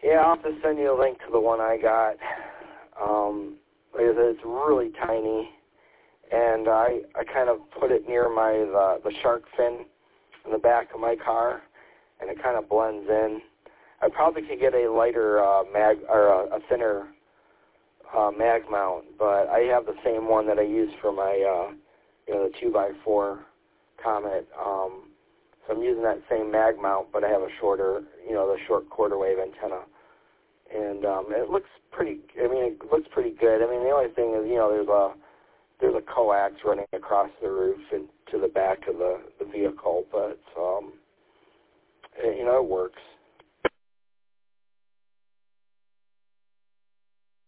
Yeah, I'll have to send you a link to the one I got. Like I said, it's really tiny, and I kind of put it near the shark fin in the back of my car, and it kind of blends in. I probably could get a lighter a thinner mag mount, but I have the same one that I use for my the 2x4 Comet. So I'm using that same mag mount, but I have a shorter, the short quarter wave antenna, and it looks pretty. I mean, it looks pretty good. I mean, the only thing is, there's a coax running across the roof and to the back of the vehicle, but it works.